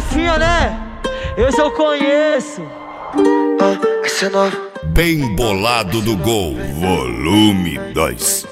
Garrafinha, né? Esse eu conheço. Essa é nova. Bem bolado do gol, volume 2.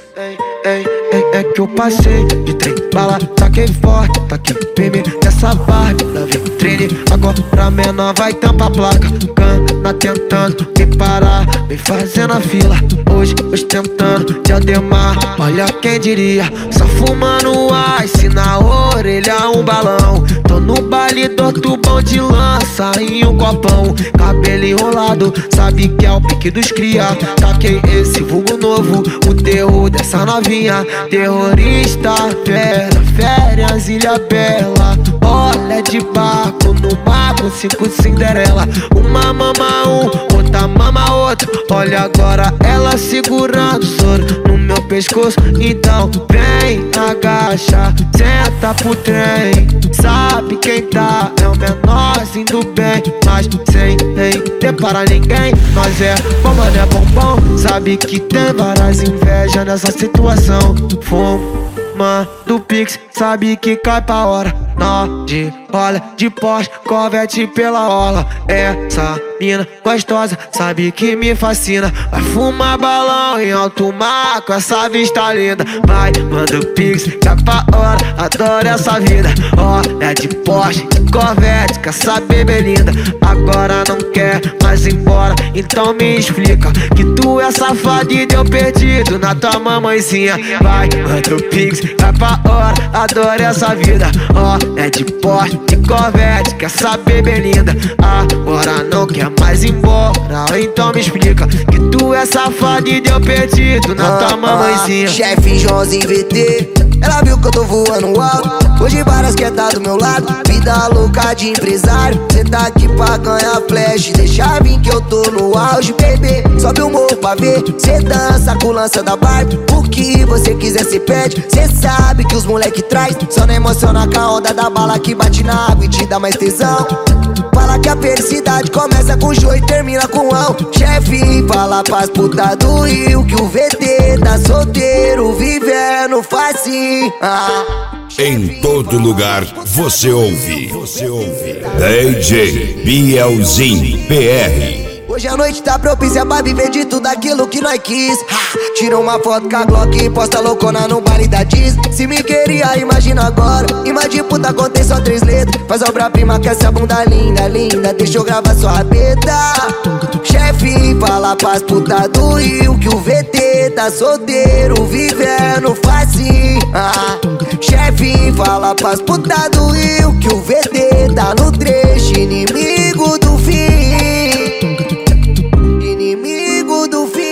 É que eu passei de trem, bala, taquei forte, taquei PM nessa vibe da vitrine. Agora pra menor vai tampar a placa, cana tentando me parar, me fazendo a fila. Hoje tentando te Ademar, olha quem diria. Só fumando ice na orelha, um balão. Tô no baile do tubão de lança em um copão. Cabelo enrolado, sabe que é o pique dos cria. Taquei esse vulgo novo, o terror dessa novinha. Terrorista, fera, férias, Ilha Bela. Olha de barco no mar com 5 Cinderela. Uma mama outra mama outra. Olha agora ela segurando o soro no meu pescoço. Então vem, agacha, senta pro trem. Sabe quem tá, é o menorzinho do bem. Mas sem ter para ninguém. Nós é bomba, não é bombom. Sabe que tem várias invejas nessa situação. Fuma do Pix, sabe que cai pra hora. De olha de Porsche, Corvette pela orla. Essa mina gostosa, sabe que me fascina. Vai fumar balão em alto mar com essa vista linda. Vai, manda o Pix, cai pra hora, adoro essa vida. Olha de Porsche, de Corvette, com essa bebê linda. Agora não quer mais ir embora, então me explica que tu é safado e deu perdido na tua mamãezinha. Vai, manda o Pix, cai pra hora, adoro essa vida. É de Porsche, de Corvette, que essa bebê linda. Agora não quer mais ir embora, então me explica que tu é safado e deu perdido na tua mamãezinha. Chefe Joãozinho VT, ela viu que eu tô voando alto. Hoje várias quer tá do meu lado, vida louca de empresário. Cê tá aqui pra ganhar flash, deixa vir que eu tô no auge, bebê. Sobe o morro pra ver, cê dança com lança da Barbie. O que você quiser cê pede, cê sabe que os moleque traz. Só não emociona com a onda da bala que bate na água e te dá mais tesão. Fala que a felicidade começa com joio e termina com ão. Chefe, fala pras putas do Rio que o VT tá solteiro, vivendo facinho. Em todo lugar você ouve. DJ Bielzinho PR. Hoje a noite tá propícia pra viver de tudo aquilo que nós quis. Tira uma foto com a Glock e posta loucona no baile da Disney. Se me queria, imagina agora. Imagina puta, contei só 3 letras. Faz obra-prima com essa bunda linda, linda. Deixa eu gravar sua rabeta. Chefe, fala pras putas do Rio que o VT tá solteiro, vivendo facinho. Chefe, fala pras putas do Rio que o VT tá no trecho, inimigo do fim. Inimigo do fim.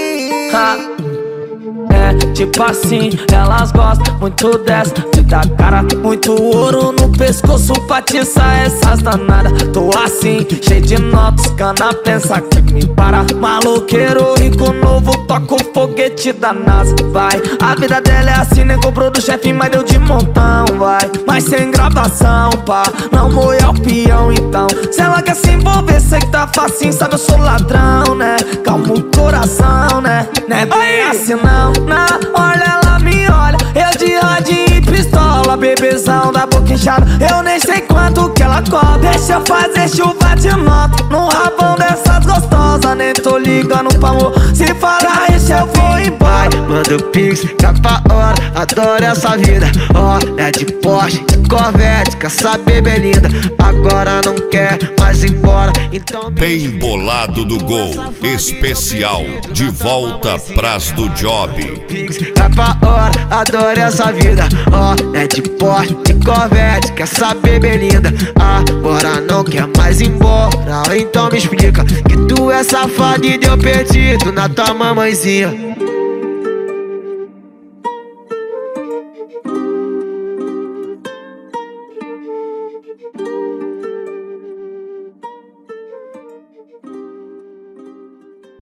Tipo assim, elas gostam muito dessa. Me dá cara, muito ouro no pescoço pra atiçar essas danadas. Tô assim, cheio de notas, cana pensa que me para. Maloqueiro, rico novo, toca o foguete da NASA. Vai, a vida dela é assim, nem comprou do chefe, mas deu de montão. Vai, mas sem gravação, pá, não moer o peão então. Se ela quer se envolver, sei que tá facinho, sabe eu sou ladrão, né? Calma o coração, né? Não é bem assim não, não. Olha ela me olha, eu de radinho e pistola. Bebezão da boca inchada, eu nem sei quanto que ela cobra. Deixa eu fazer chuva de nota no rabão dessas gostosas. Nem tô ligando pra amor, se falar isso eu vou embora. Manda o Pix, capa hora, adoro essa vida. É de Porsche, de Corvette, com essa bebê linda. Agora não quer mais ir embora, então Bem bolado do gol, especial, de volta pras do job. Capa hora, adoro essa vida. É de Porsche, de Corvette, com essa bebê linda. Agora não quer mais ir embora, então me explica que tu é safado e deu perdido na tua mamãezinha.